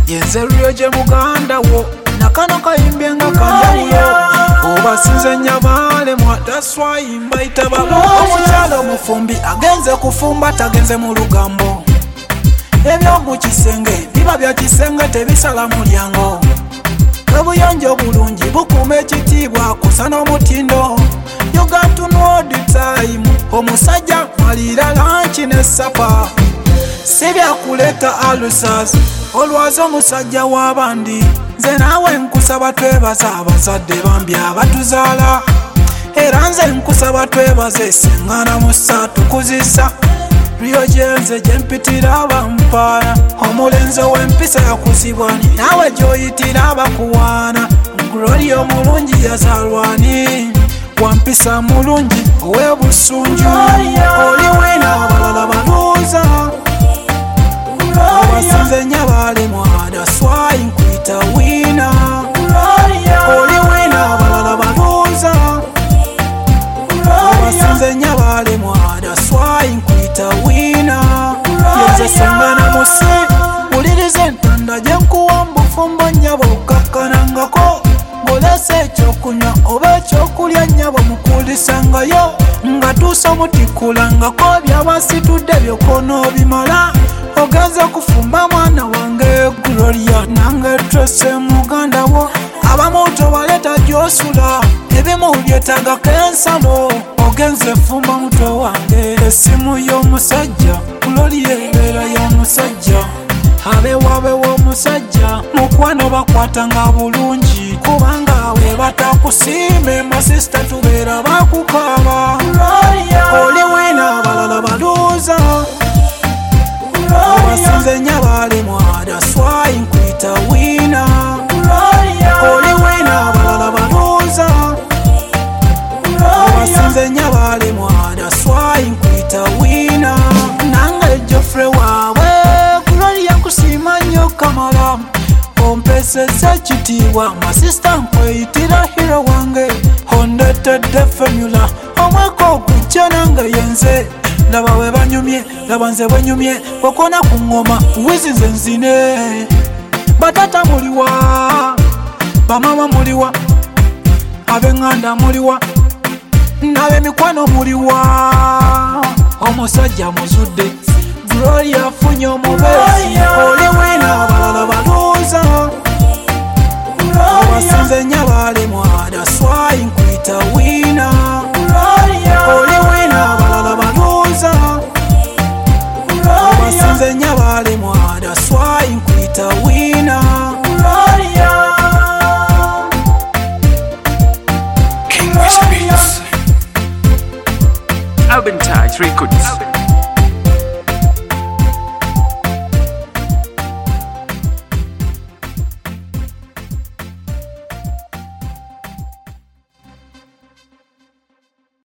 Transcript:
yenze ryoje muganda wo nakano kayimbye nga kanjawulo obasinze nyabalemwa taswayimba itaba omukyalo omufumbi agenze kufumba tagenze mu lugambo ebyomu kisenge biba bya kisenge tebisala mulyango obuyonjo bulungi bukuma ekitiibwa kusa n'omutindo you got to know the time omusajja malira lanchi ne sapa sibyakuleta alusas olwaza omusajja w'abandi nze naawe nkusaba twebaza abazadde bambi abatuzaala era nze nkusaba twebaze sengana musa tukuzisa Rio jenze jempitira abampaana omulenzi ow'empisa yakuzibwani naawe gyoyitira abakuwaana Gloria omulungi yazaalwani wampisa mulungi ow'ebusunju oli wina abalala baluuza abasinze nyabalemwa daswayi nkwita wina oli wina abalala baluuza abasinze nyabalemwa daswayi nkwita wina yenze sengana musi wuliriza entanda gyenkuwa mbufumbo nnyabo okakkanangako ng'olese ekyokunywa oba ekyokulya nnyabo mukulisangayo nga tuusa omutikulangako byabasitudde byokonoobimala ogenze kufumba mwana wange Gloria nange trese muganda wo abamu tobaleta gyosula ebimu byetagako ensalo ogenze fumba muto wange essimu y'omusajja Gloria ebeera y'omusajja abewabewo omusajja mukwano bakwatanga bulungi kubanga we batakusiime masisita tubeera bakukaaba oli wina abalala baluuza abasinze nyabalemwa daswayi nkwita wina oli wina abalala baluuza abasinze nyabalemwa daswayi nkwita wina nange Geoffrey waabwe Gloria nkusiima nnyo kamala ompesesa ekitiibwa masisita nkweyitira hero wange ondetedde femula omweka okujja nange yenze laba we banyumye laba nze bwenyumye okona ku ngoma wizi nze nzine batata muliwa bamama muliwa ab'eŋŋanda muliwa n'ab'emikwano muliwa omusajja muzudde Gloria afunye omubeezi oli wina abalala baluuza abasinze nyabalemwa daswayi nkwita wina oli wina abalala baluuza abasinze nyabalemwa daswayi nkwita wina Urban Touch Records.